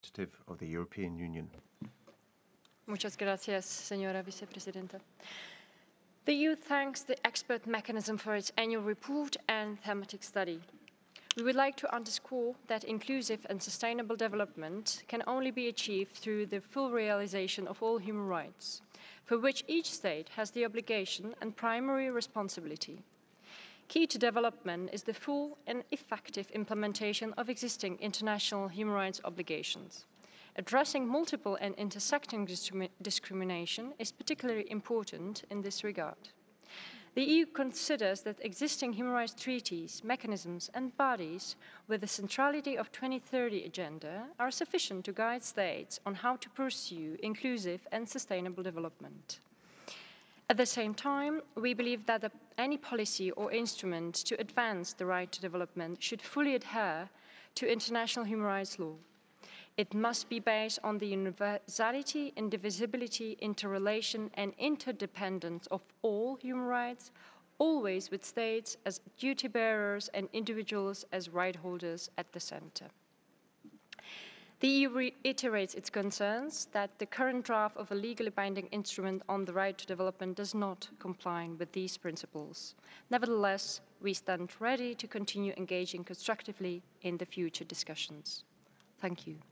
of the European Union. Muchas gracias, señora vicepresidenta. The EU thanks the expert mechanism for its annual report and thematic study. We would like to underscore that inclusive and sustainable development can only be achieved through the full realization of all human rights, for which each state has the obligation and primary responsibility. Key to development is the full and effective implementation of existing international human rights obligations. Addressing multiple and intersecting discrimination is particularly important in this regard. The EU considers that existing human rights treaties, mechanisms and bodies with the centrality of 2030 agenda are sufficient to guide states on how to pursue inclusive and sustainable development. At the same time, we believe that any policy or instrument to advance the right to development should fully adhere to international human rights law. It must be based on the universality, indivisibility, interrelation and interdependence of all human rights, always with states as duty bearers and individuals as right holders at the center. The EU reiterates its concerns that the current draft of a legally binding instrument on the right to development does not comply with these principles. Nevertheless, we stand ready to continue engaging constructively in the future discussions. Thank you.